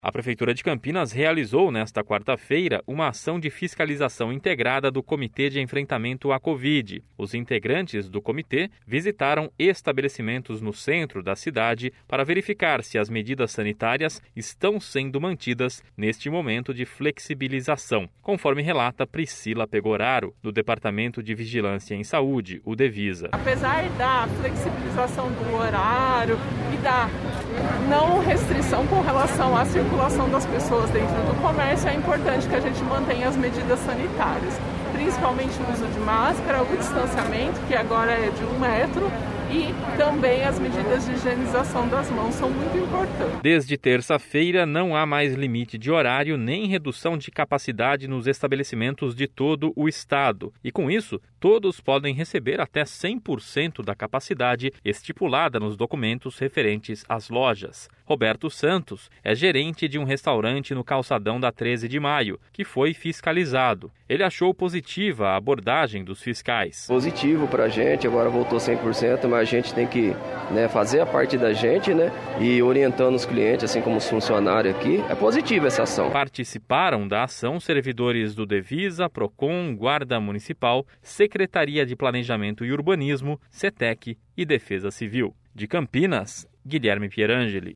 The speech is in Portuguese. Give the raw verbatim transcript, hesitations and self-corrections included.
A Prefeitura de Campinas realizou nesta quarta-feira uma ação de fiscalização integrada do Comitê de Enfrentamento à Covid. Os integrantes do comitê visitaram estabelecimentos no centro da cidade para verificar se as medidas sanitárias estão sendo mantidas neste momento de flexibilização, conforme relata Priscila Pegoraro, do Departamento de Vigilância em Saúde, o Devisa. Apesar da flexibilização do horário e da não restrição com relação à circulação das pessoas dentro do comércio, é importante que a gente mantenha as medidas sanitárias, principalmente o uso de máscara, o distanciamento, que agora é de um metro, e também as medidas de higienização das mãos são muito importantes. Desde terça-feira não há mais limite de horário nem redução de capacidade nos estabelecimentos de todo o estado. E com isso, todos podem receber até cem por cento da capacidade estipulada nos documentos referentes às lojas. Roberto Santos é gerente de um restaurante no calçadão da treze de maio, que foi fiscalizado. Ele achou positiva a abordagem dos fiscais. Positivo para a gente, agora voltou cem por cento, mas a gente tem que, né, fazer a parte da gente, né, e orientando os clientes, assim como os funcionários aqui. É positiva essa ação. Participaram da ação servidores do Devisa, Procon, Guarda Municipal, Secretaria de Planejamento e Urbanismo, CETEC e Defesa Civil. De Campinas, Guilherme Pierangeli.